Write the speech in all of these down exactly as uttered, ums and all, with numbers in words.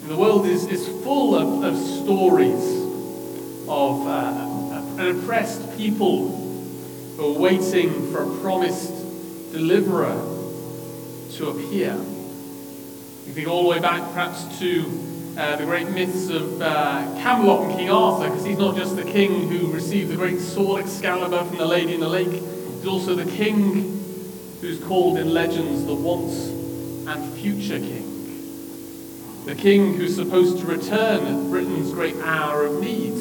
And the world is, is full of, of stories of uh, an oppressed people who are waiting for a promised deliverer to appear. You think all the way back perhaps to uh, the great myths of uh, Camelot and King Arthur, because he's not just the king who received the great sword Excalibur from the Lady in the Lake, he's also the king who's called in legends the once and future king. The king who's supposed to return at Britain's great hour of need.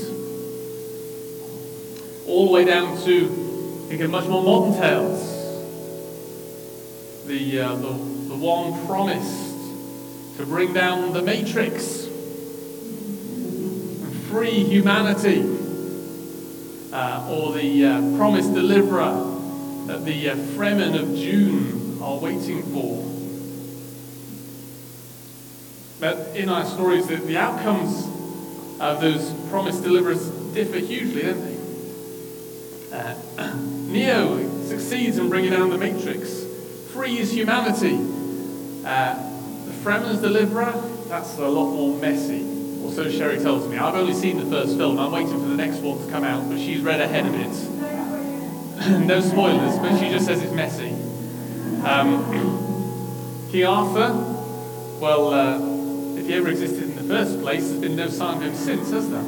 All the way down to, think of much more modern tales. The, uh, the, the one promised to bring down the Matrix and free humanity. Uh, or the uh, promised deliverer that the uh, Fremen of June are waiting for. But in our stories, the, the outcomes of those promised deliverers differ hugely, don't they? Uh, Neo succeeds in bringing down the Matrix, frees humanity. Uh, the Fremen's deliverer, that's a lot more messy, or so Sherry tells me. I've only seen the first film, I'm waiting for the next one to come out, but she's read ahead of it. No spoilers, but she just says it's messy. Um, King Arthur, well, uh, if he ever existed in the first place, there's been no sign of him since, has there?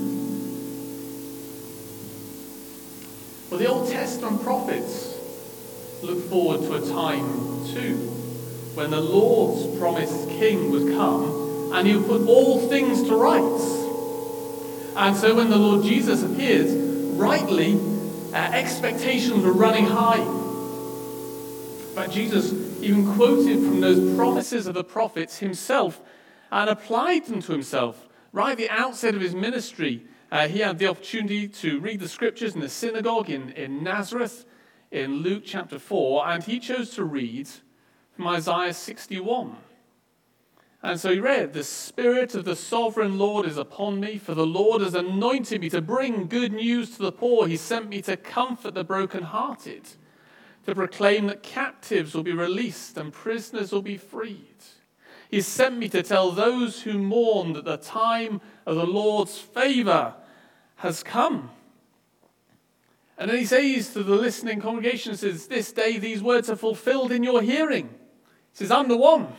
Well, the Old Testament prophets look forward to a time too when the Lord's promised king would come and he would put all things to rights. And so when the Lord Jesus appears, rightly, uh, expectations were running high. But Jesus even quoted from those promises of the prophets himself and applied them to himself. Right at the outset of his ministry, uh, he had the opportunity to read the scriptures in the synagogue in, in Nazareth, in Luke chapter four, and he chose to read from Isaiah sixty-one. And so he read, "The Spirit of the Sovereign Lord is upon me, for the Lord has anointed me to bring good news to the poor. He sent me to comfort the brokenhearted, to proclaim that captives will be released and prisoners will be freed. He sent me to tell those who mourn that the time of the Lord's favor has come." And then he says to the listening congregation, says, "This day these words are fulfilled in your hearing." He says, "I'm the one."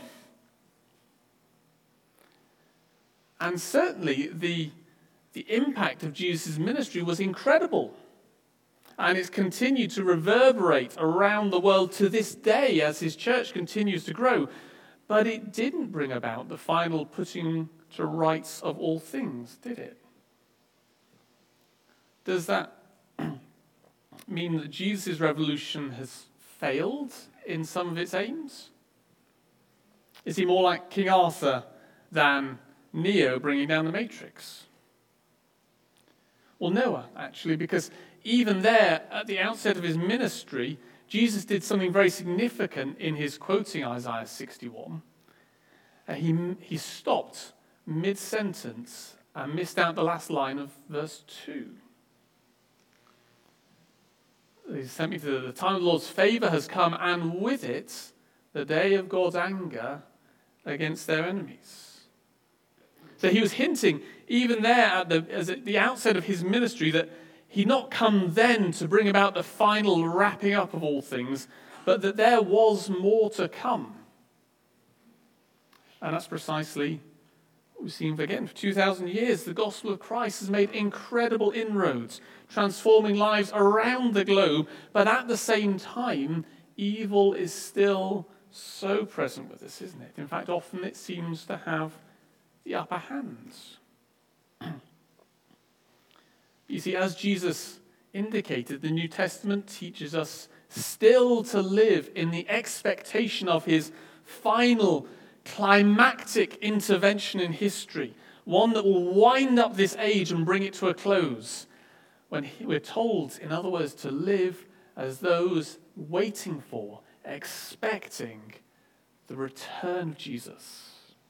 And certainly the, the impact of Jesus' ministry was incredible. And it's continued to reverberate around the world to this day as his church continues to grow. But it didn't bring about the final putting to rights of all things, did it? Does that mean that Jesus' revolution has failed in some of its aims? Is he more like King Arthur than Neo bringing down the Matrix? Well, no, actually, because even there, at the outset of his ministry, Jesus did something very significant in his quoting Isaiah sixty-one. Uh, he, he stopped mid-sentence and missed out the last line of verse two. He sent me to the time of the Lord's favor has come, and with it, the day of God's anger against their enemies. So he was hinting, even there at the, as at the outset of his ministry, that he'd not come then to bring about the final wrapping up of all things, but that there was more to come. And that's precisely what we've seen again. For two thousand years, the gospel of Christ has made incredible inroads, transforming lives around the globe, but at the same time, evil is still so present with us, isn't it? In fact, often it seems to have the upper hand. You see, as Jesus indicated, the New Testament teaches us still to live in the expectation of his final climactic intervention in history, one that will wind up this age and bring it to a close, when we're told, in other words, to live as those waiting for, expecting the return of Jesus.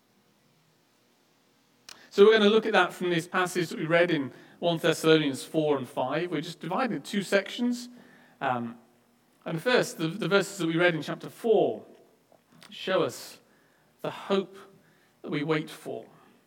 So we're going to look at that from this passage that we read in First Thessalonians four and five. We're just divided into two sections. Um, and first, the, the verses that we read in chapter four show us the hope that we wait for.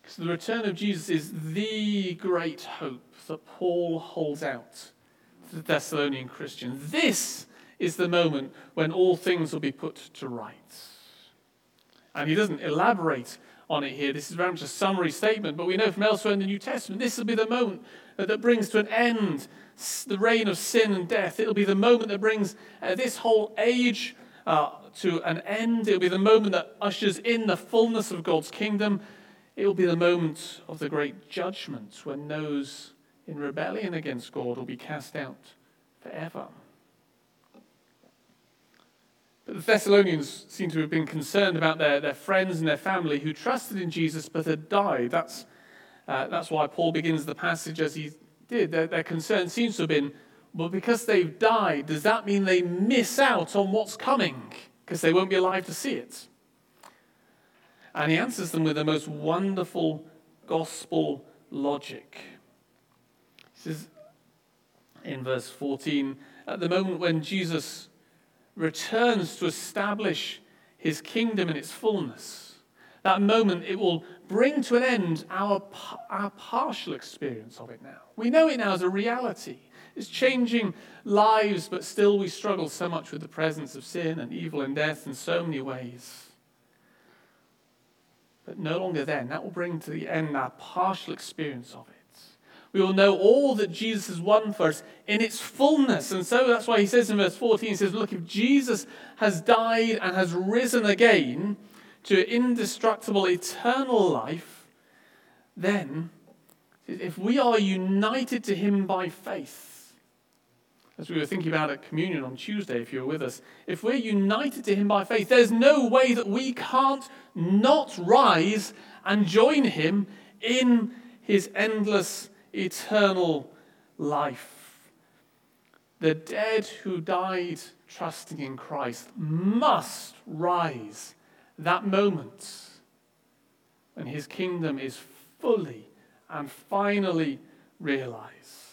So the return of Jesus is the great hope that Paul holds out to the Thessalonian Christians. This is the moment when all things will be put to rights. And he doesn't elaborate on it here. This is very much a summary statement, but we know from elsewhere in the New Testament, this will be the moment that brings to an end the reign of sin and death. It'll be the moment that brings uh, this whole age uh, to an end. It'll be the moment that ushers in the fullness of God's kingdom. It will be the moment of the great judgment when those in rebellion against God will be cast out forever. But the Thessalonians seem to have been concerned about their, their friends and their family who trusted in Jesus but had died. That's, uh, that's why Paul begins the passage as he did. Their, their concern seems to have been, well, because they've died, does that mean they miss out on what's coming? Because they won't be alive to see it. And he answers them with the most wonderful gospel logic. He says in verse fourteen, at the moment when Jesus returns to establish his kingdom in its fullness, that moment it will bring to an end our, our partial experience of it now. We know it now as a reality. It's changing lives, but still we struggle so much with the presence of sin and evil and death in so many ways. But no longer then. That will bring to the end our partial experience of it. We will know all that Jesus has won for us in its fullness. And so that's why he says in verse fourteen, he says, look, if Jesus has died and has risen again to indestructible eternal life, then if we are united to him by faith, as we were thinking about at communion on Tuesday, if you were with us, if we're united to him by faith, there's no way that we can't not rise and join him in his endless eternal life. The dead who died trusting in Christ must rise that moment when his kingdom is fully and finally realized.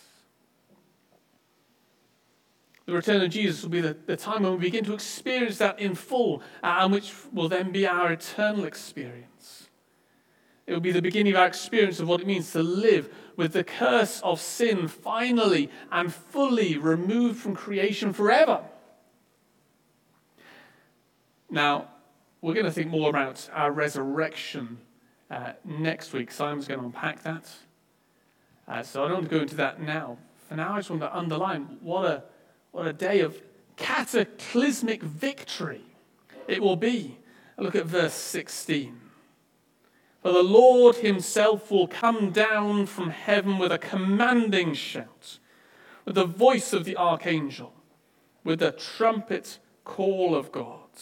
The return of Jesus will be the, the time when we begin to experience that in full, uh, and which will then be our eternal experience. It will be the beginning of our experience of what it means to live with the curse of sin finally and fully removed from creation forever. Now, we're going to think more about our resurrection uh, next week. Simon's going to unpack that. Uh, so I don't want to go into that now. For now, I just want to underline what a What a day of cataclysmic victory it will be. Look at verse sixteen. For the Lord himself will come down from heaven with a commanding shout, with the voice of the archangel, with the trumpet call of God.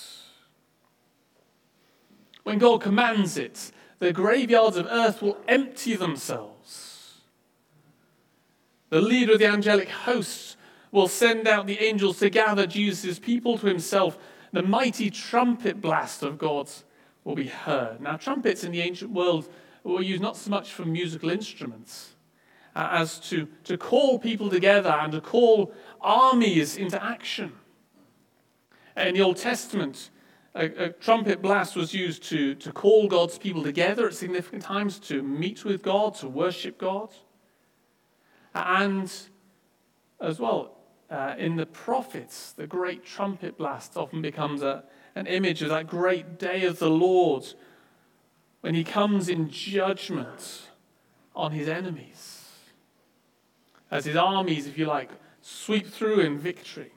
When God commands it, the graveyards of earth will empty themselves. The leader of the angelic hosts will send out the angels to gather Jesus' people to himself. The mighty trumpet blast of God will be heard. Now, trumpets in the ancient world were used not so much for musical instruments uh, as to, to call people together and to call armies into action. In the Old Testament, a, a trumpet blast was used to, to call God's people together at significant times, to meet with God, to worship God. And as well, Uh, in the prophets, the great trumpet blast often becomes a, an image of that great day of the Lord when he comes in judgment on his enemies, as his armies, if you like, sweep through in victory.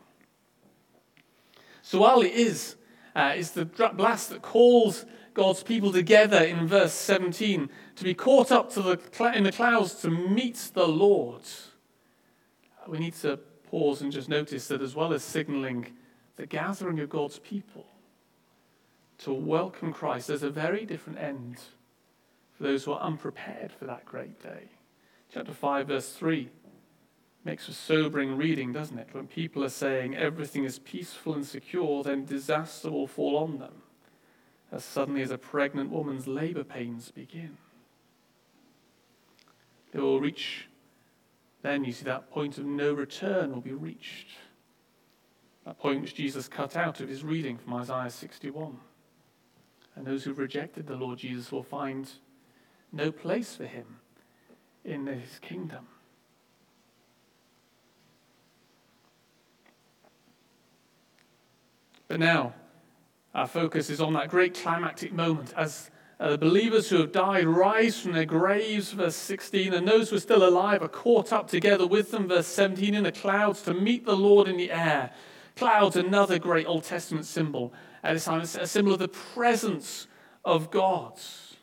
So while it is, uh, is the blast that calls God's people together in verse seventeen to be caught up to the cl- in the clouds to meet the Lord, we need to pause and just notice that as well as signaling the gathering of God's people to welcome Christ, there's a very different end for those who are unprepared for that great day. Chapter five, verse three makes a sobering reading, doesn't it? When people are saying everything is peaceful and secure, then disaster will fall on them as suddenly as a pregnant woman's labor pains begin. They will reach Then you see that point of no return will be reached. That point which Jesus cut out of his reading from Isaiah sixty-one. And those who've rejected the Lord Jesus will find no place for him in his kingdom. But now, our focus is on that great climactic moment as uh, the believers who have died rise from their graves, verse sixteen, and those who are still alive are caught up together with them, verse seventeen, in the clouds to meet the Lord in the air. Clouds, another great Old Testament symbol. At this time, it's a symbol of the presence of God.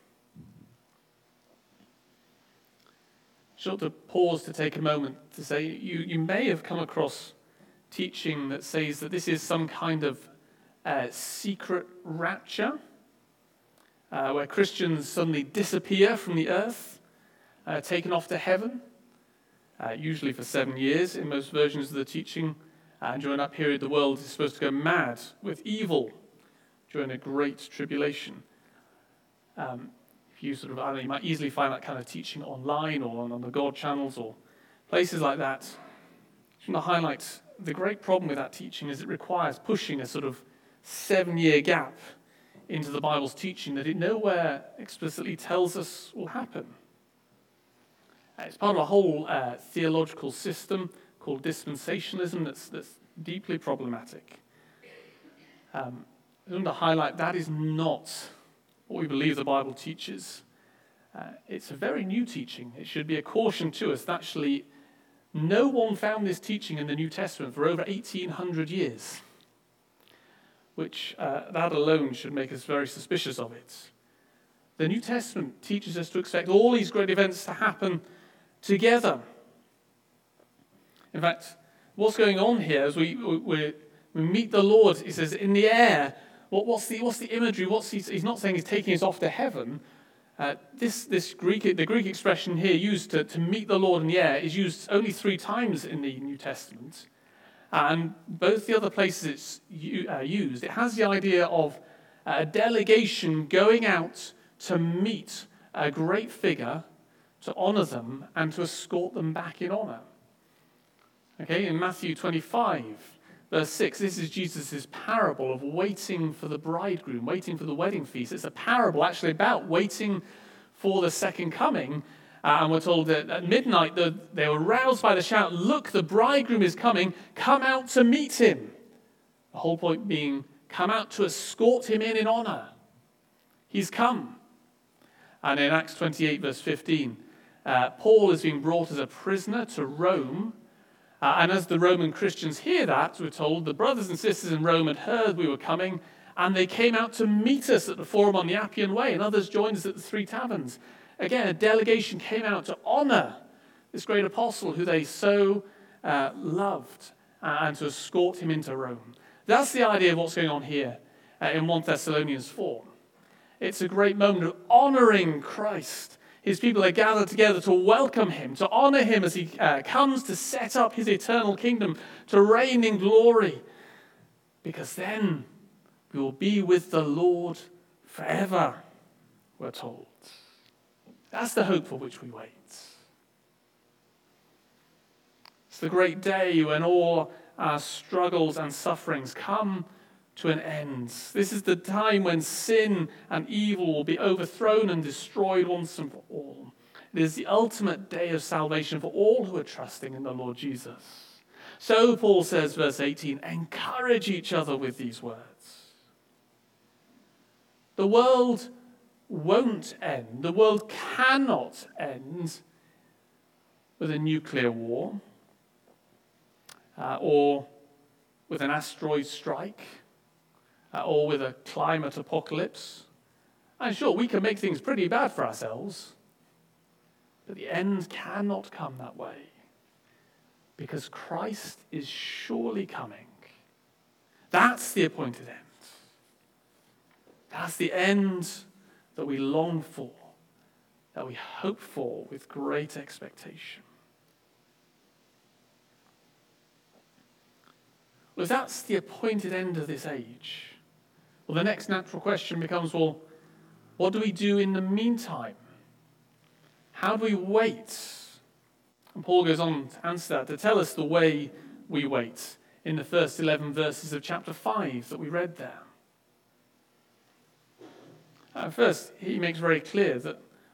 I ought to pause to take a moment to say you, you may have come across teaching that says that this is some kind of uh, secret rapture, uh, where Christians suddenly disappear from the earth, uh, taken off to heaven, uh, usually for seven years in most versions of the teaching. Uh, and during that period, the world is supposed to go mad with evil during a great tribulation. Um, if you sort of, I don't know, you might easily find that kind of teaching online or on, on the God channels or places like that. I just want to highlight the great problem with that teaching is it requires pushing a sort of seven-year gap into the Bible's teaching that it nowhere explicitly tells us will happen. Uh, it's part of a whole uh, theological system called dispensationalism that's, that's deeply problematic. Um, I want to highlight that is not what we believe the Bible teaches. Uh, it's a very new teaching. It should be a caution to us that actually no one found this teaching in the New Testament for over eighteen hundred years, which uh, that alone should make us very suspicious of it. The New Testament teaches us to expect all these great events to happen together. In fact, what's going on here as we we, we meet the Lord, he says, in the air. What, what's the what's the imagery? What's he, he's not saying he's taking us off to heaven. Uh, this this Greek the Greek expression here used to, to meet the Lord in the air is used only three times in the New Testament, and both the other places it's uh, used, it has the idea of a delegation going out to meet a great figure, to honor them, and to escort them back in honor. Okay, in Matthew twenty-five, verse six, this is Jesus' parable of waiting for the bridegroom, waiting for the wedding feast. It's a parable actually about waiting for the second coming. Uh, and we're told that at midnight the, they were roused by the shout, "Look, the bridegroom is coming, come out to meet him." The whole point being, come out to escort him in in honor. He's come. And in Acts twenty-eight, verse fifteen, uh, Paul is being brought as a prisoner to Rome. Uh, and as the Roman Christians hear that, we're told the brothers and sisters in Rome had heard we were coming, and they came out to meet us at the Forum on the Appian Way, and others joined us at the Three Taverns. Again, a delegation came out to honor this great apostle who they so uh, loved, uh, and to escort him into Rome. That's the idea of what's going on here uh, in First Thessalonians four. It's a great moment of honoring Christ. His people are gathered together to welcome him, to honor him as he uh, comes to set up his eternal kingdom, to reign in glory. Because then we will be with the Lord forever, we're told. That's the hope for which we wait. It's the great day when all our struggles and sufferings come to an end. This is the time when sin and evil will be overthrown and destroyed once and for all. It is the ultimate day of salvation for all who are trusting in the Lord Jesus. So Paul says, verse eighteen, encourage each other with these words. The world won't end. The world cannot end with a nuclear war uh, or with an asteroid strike. Uh, or with a climate apocalypse. And sure, we can make things pretty bad for ourselves, but the end cannot come that way, because Christ is surely coming. That's the appointed end. That's the end that we long for, that we hope for with great expectation. Well, if that's the appointed end of this age, well, the next natural question becomes, well, what do we do in the meantime? How do we wait? And Paul goes on to answer that, to tell us the way we wait in the first eleven verses of chapter five that we read there. Uh, first, he makes very clear that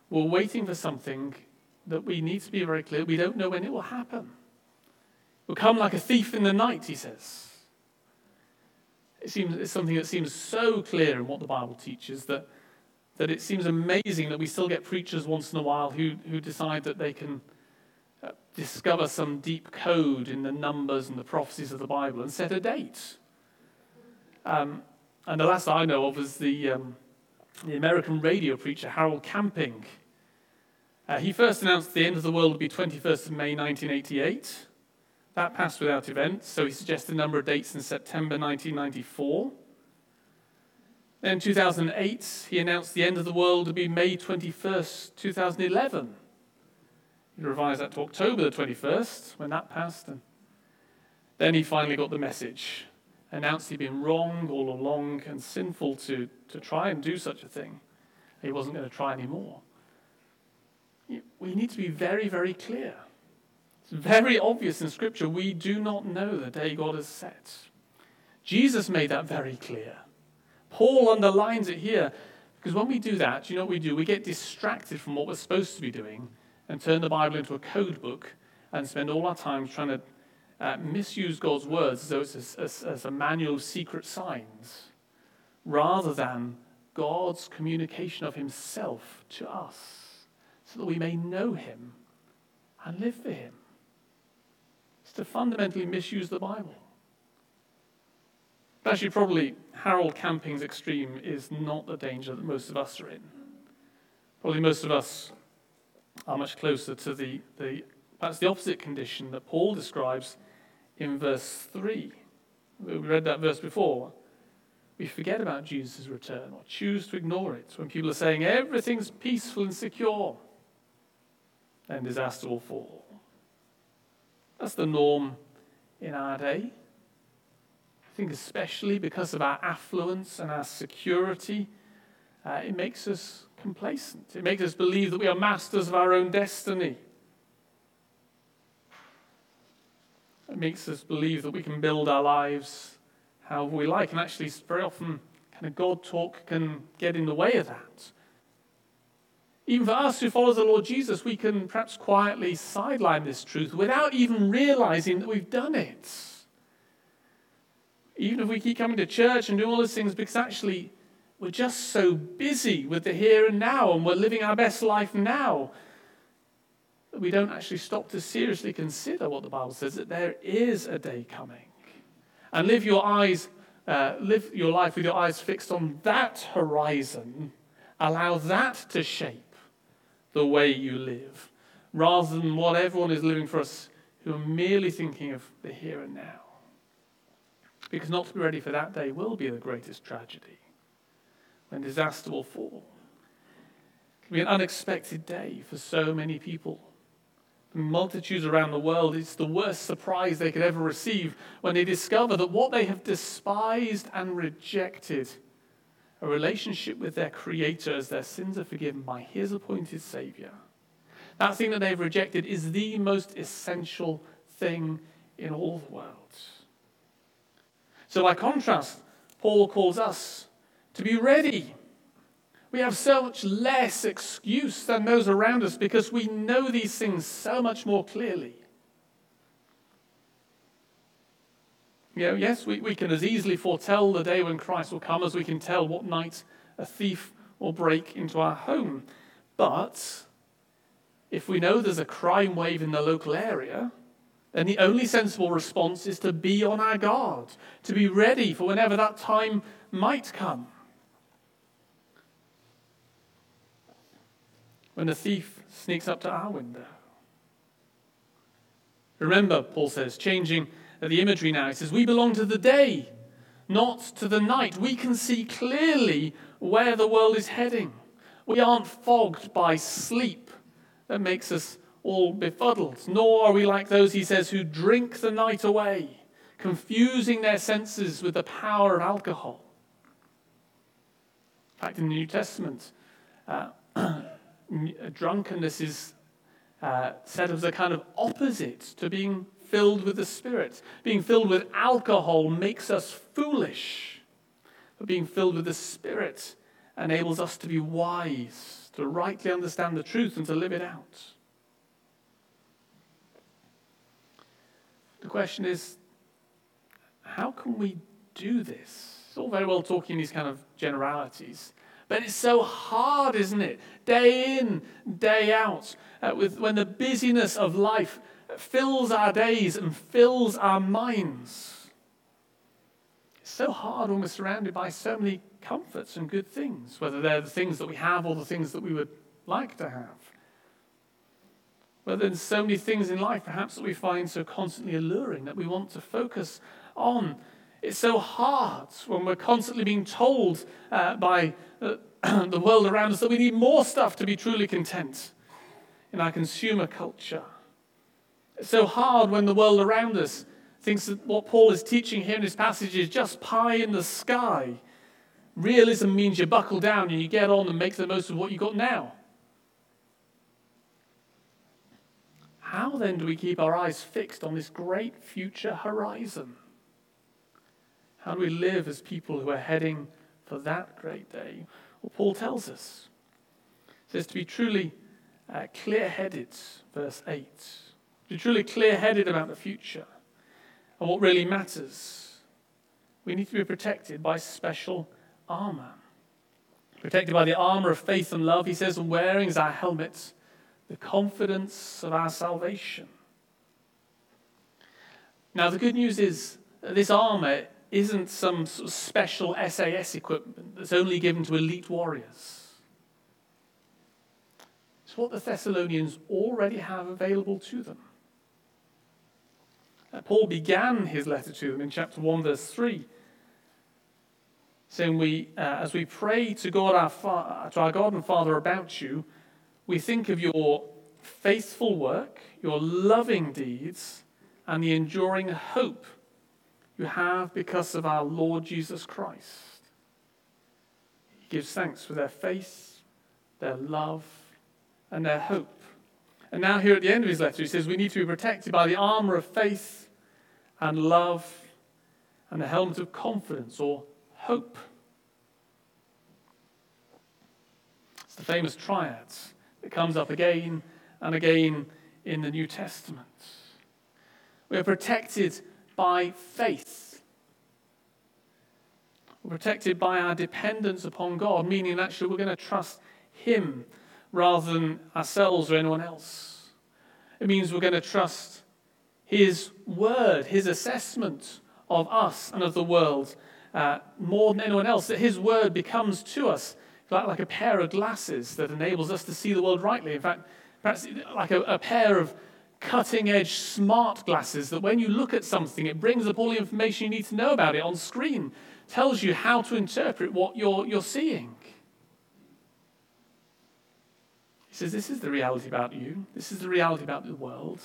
we're waiting for something that we need to be very clear. We don't know when it will happen. It will come like a thief in the night, he says. It seems it's something that seems so clear in what the Bible teaches that, that it seems amazing that we still get preachers once in a while who, who decide that they can uh, discover some deep code in the numbers and the prophecies of the Bible and set a date. Um, and the last I know of is the, um, the American radio preacher Harold Camping. Uh, he first announced the end of the world would be twenty-first of May nineteen eighty-eight. That passed without event, so he suggested a number of dates in September nineteen ninety-four. Then in two thousand eight, he announced the end of the world would be May twenty-first, two thousand eleven. He revised that to October the twenty-first, when that passed. And then he finally got the message, announced he'd been wrong all along and sinful to, to try and do such a thing. He wasn't going to try anymore. We need to be very, very clear. It's very obvious in Scripture. We do not know the day God has set. Jesus made that very clear. Paul underlines it here. Because when we do that, you know what we do? We get distracted from what we're supposed to be doing and turn the Bible into a code book and spend all our time trying to uh, misuse God's words as though it's as, as a manual of secret signs, rather than God's communication of himself to us, so that we may know him and live for him. It's to fundamentally misuse the Bible. But actually, probably Harold Camping's extreme is not the danger that most of us are in. Probably most of us are much closer to the, the perhaps the opposite condition that Paul describes in verse three. We read that verse before. We forget about Jesus' return or choose to ignore it when people are saying everything's peaceful and secure. Then disaster will fall. That's the norm in our day. I think especially because of our affluence and our security, uh, it makes us complacent. It makes us believe that we are masters of our own destiny. It makes us believe that we can build our lives however we like. And actually, very often, kind of God talk can get in the way of that. Even for us who follow the Lord Jesus, we can perhaps quietly sideline this truth without even realizing that we've done it. Even if we keep coming to church and doing all those things, because actually we're just so busy with the here and now, and we're living our best life now, that we don't actually stop to seriously consider what the Bible says, that there is a day coming. And live your eyes, uh, live your life with your eyes fixed on that horizon. Allow that to shape the way you live, rather than what everyone is living for us who are merely thinking of the here and now. Because not to be ready for that day will be the greatest tragedy, when disaster will fall. It will be an unexpected day for so many people. For multitudes around the world, it's the worst surprise they could ever receive when they discover that what they have despised and rejected, a relationship with their Creator as their sins are forgiven by his appointed Savior. That thing that they've rejected is the most essential thing in all the world. So by contrast, Paul calls us to be ready. We have so much less excuse than those around us because we know these things so much more clearly. You know, yes, we, we can as easily foretell the day when Christ will come as we can tell what night a thief will break into our home. But if we know there's a crime wave in the local area, then the only sensible response is to be on our guard, to be ready for whenever that time might come. When a thief sneaks up to our window. Remember, Paul says, changing the imagery now, he says, we belong to the day, not to the night. We can see clearly where the world is heading. We aren't fogged by sleep that makes us all befuddled, nor are we like those, he says, who drink the night away, confusing their senses with the power of alcohol. In fact, in the New Testament, uh, drunkenness is uh, said as a kind of opposite to being filled with the Spirit. Being filled with alcohol makes us foolish, but being filled with the Spirit enables us to be wise, to rightly understand the truth and to live it out. The question is, how can we do this? It's all very well talking these kind of generalities, but it's so hard, isn't it? Day in, day out, uh, with when the busyness of life fills our days and fills our minds. It's so hard when we're surrounded by so many comforts and good things, whether they're the things that we have or the things that we would like to have. Whether there's so many things in life perhaps that we find so constantly alluring that we want to focus on. It's so hard when we're constantly being told uh, by uh, the world around us that we need more stuff to be truly content in our consumer culture. It's so hard when the world around us thinks that what Paul is teaching here in this passage is just pie in the sky. Realism means you buckle down and you get on and make the most of what you got now. How then do we keep our eyes fixed on this great future horizon? How do we live as people who are heading for that great day? Well, Paul tells us. He says to be truly uh, clear-headed, verse eight. To be truly clear-headed about the future and what really matters. We need to be protected by special armor. Protected by the armor of faith and love, he says, and wearing as our helmet the confidence of our salvation. Now, the good news is that this armor isn't some sort of special S A S equipment that's only given to elite warriors. It's what the Thessalonians already have available to them. Uh, Paul began his letter to them in chapter one, verse three, saying, "We, uh, as we pray to God, our Fa- to our God and Father about you, we think of your faithful work, your loving deeds, and the enduring hope you have because of our Lord Jesus Christ." He gives thanks for their faith, their love, and their hope. And now here at the end of his letter, he says we need to be protected by the armor of faith and love and the helmet of confidence or hope. It's the famous triads that comes up again and again in the New Testament. We are protected by faith. We're protected by our dependence upon God, meaning actually we're going to trust him rather than ourselves or anyone else. It means we're going to trust his word, his assessment of us and of the world uh, more than anyone else, that his word becomes to us like, like a pair of glasses that enables us to see the world rightly. In fact, perhaps like a, a pair of cutting-edge smart glasses that when you look at something, it brings up all the information you need to know about it on screen, tells you how to interpret what you're, you're seeing. He says, this is the reality about you. This is the reality about the world.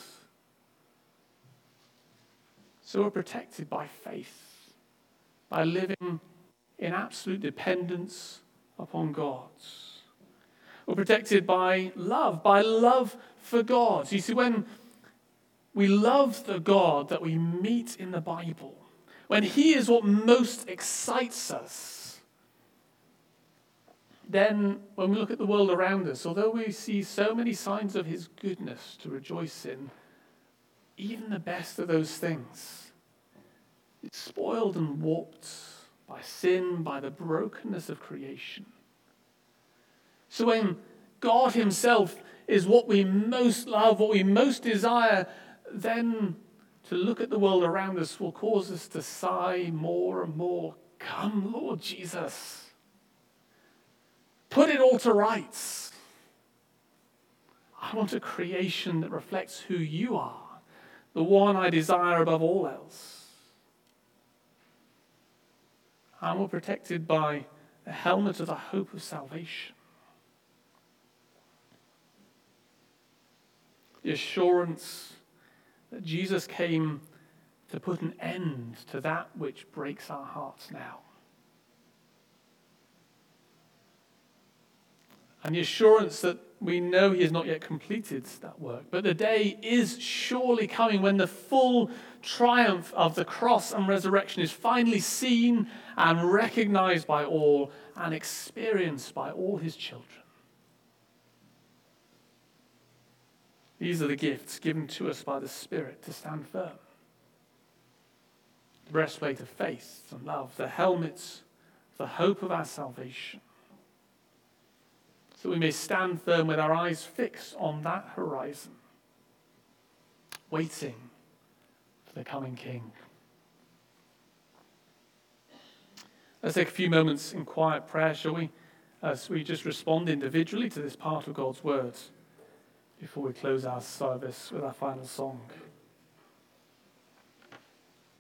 So we're protected by faith, by living in absolute dependence upon God. We're protected by love, by love for God. You see, when we love the God that we meet in the Bible, when he is what most excites us, then when we look at the world around us, although we see so many signs of his goodness to rejoice in, even the best of those things is spoiled and warped by sin, by the brokenness of creation. So when God himself is what we most love, what we most desire, then to look at the world around us will cause us to sigh more and more, "Come, Lord Jesus. Put it all to rights. I want a creation that reflects who you are, the one I desire above all else." And we're protected by a helmet of the hope of salvation. The assurance that Jesus came to put an end to that which breaks our hearts now. And the assurance that we know he has not yet completed that work. But the day is surely coming when the full triumph of the cross and resurrection is finally seen and recognized by all and experienced by all his children. These are the gifts given to us by the Spirit to stand firm. The breastplate of faith and love, the helmet, the hope of our salvation, so we may stand firm with our eyes fixed on that horizon, waiting for the coming King. Let's take a few moments in quiet prayer, shall we, as we just respond individually to this part of God's words before we close our service with our final song.